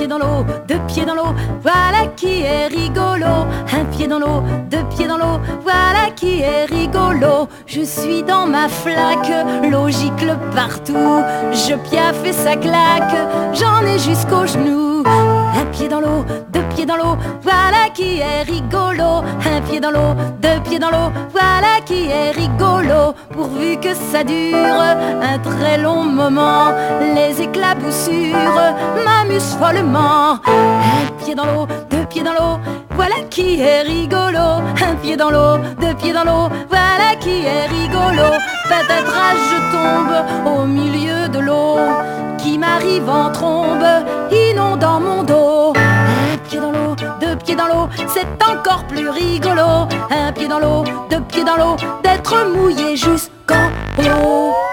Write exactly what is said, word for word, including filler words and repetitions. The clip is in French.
dans l'eau, deux pieds dans l'eau, voilà qui est rigolo. Un pied dans l'eau, deux pieds dans l'eau, voilà qui est rigolo. Je suis dans ma flaque, l'eau gicle partout. Je piaffe et ça claque, j'en ai jusqu'aux genoux. Un pied dans l'eau, deux pieds dans l'eau, voilà qui est rigolo. Un pied dans l'eau, deux pieds dans l'eau, voilà qui est rigolo. Pourvu que ça dure un très long moment, les éclaboussures m'amusent follement. Un pied dans l'eau, deux pieds dans l'eau, voilà qui est rigolo. Un pied dans l'eau, deux pieds dans l'eau, voilà qui est rigolo. Patatras, je tombe au milieu de l'eau qui m'arrive en trombe, inondant mon dos. Un pied dans l'eau, deux pieds dans l'eau, c'est encore plus rigolo. Un pied dans l'eau, deux pieds dans l'eau, d'être mouillé jusqu'en haut.